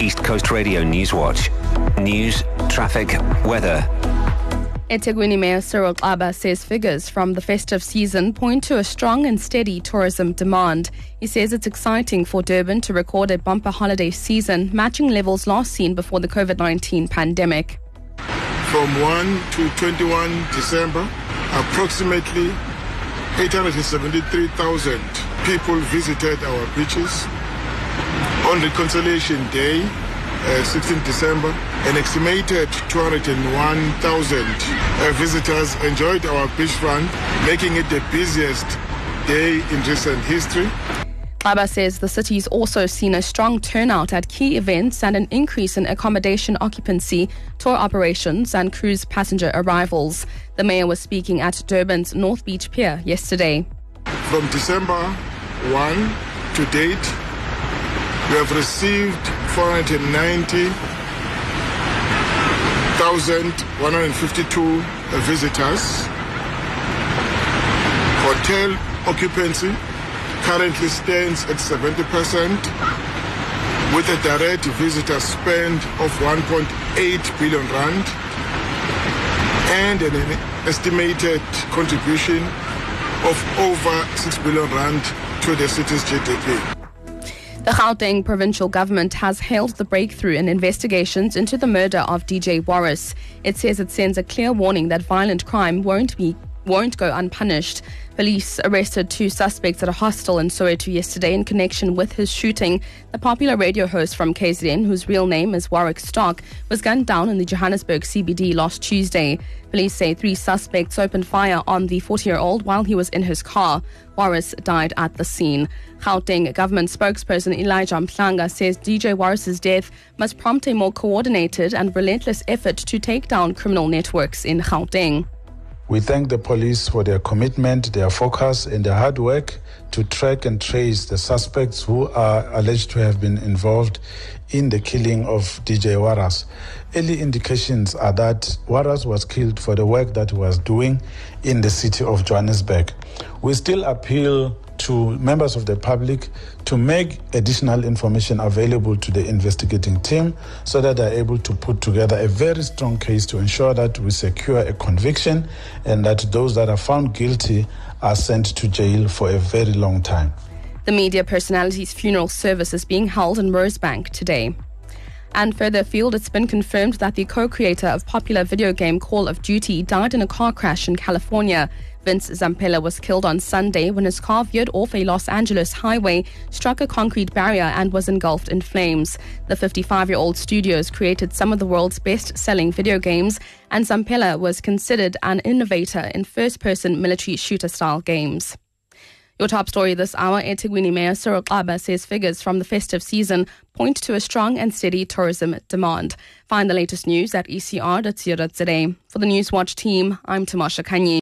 East Coast Radio Newswatch. News, traffic, weather. eThekwini Mayor Cyril Xaba says figures from the festive season point to a strong and steady tourism demand. He says it's exciting for Durban to record a bumper holiday season, matching levels last seen before the COVID-19 pandemic. From 1 to 21 December, approximately 873,000 people visited our beaches. On Reconciliation Day, 16 December, an estimated 201,000 visitors enjoyed our beachfront, making it the busiest day in recent history. Xaba says the city's also seen a strong turnout at key events and an increase in accommodation occupancy, tour operations and cruise passenger arrivals. The mayor was speaking at Durban's North Beach Pier yesterday. From December 1 to date, we have received 490,152 visitors. Hotel occupancy currently stands at 70%, with a direct visitor spend of 1.8 billion rand and an estimated contribution of over 6 billion rand to the city's GDP. The Gauteng provincial government has hailed the breakthrough in investigations into the murder of DJ Warris. It says it sends a clear warning that violent crime won't go unpunished. Police arrested 2 suspects at a hostel in Soweto yesterday in connection with his shooting. The popular radio host from KZN, whose real name is Warwick Stark, was gunned down in the Johannesburg CBD last Tuesday. Police say 3 suspects opened fire on the 40-year-old while he was in his car. Warris died at the scene. Gauteng government spokesperson Elijah Mhlanga says DJ Warris's death must prompt a more coordinated and relentless effort to take down criminal networks in Gauteng. We thank the police for their commitment, their focus and their hard work to track and trace the suspects who are alleged to have been involved in the killing of DJ Warris. Early indications are that Warris was killed for the work that he was doing in the city of Johannesburg. We still appeal to members of the public to make additional information available to the investigating team so that they're able to put together a very strong case to ensure that we secure a conviction and that those that are found guilty are sent to jail for a very long time. The media personality's funeral service is being held in Rosebank today. And further afield, it's been confirmed that the co-creator of popular video game Call of Duty died in a car crash in California. Vince Zampella was killed on Sunday when his car veered off a Los Angeles highway, struck a concrete barrier and was engulfed in flames. The 55-year-old studios created some of the world's best-selling video games, and Zampella was considered an innovator in first-person military shooter-style games. Your top story this hour, eThekwini Mayor Cyril Xaba says figures from the festive season point to a strong and steady tourism demand. Find the latest news at ecr.co.za. For the Newswatch team, I'm Tamasha Kanyi.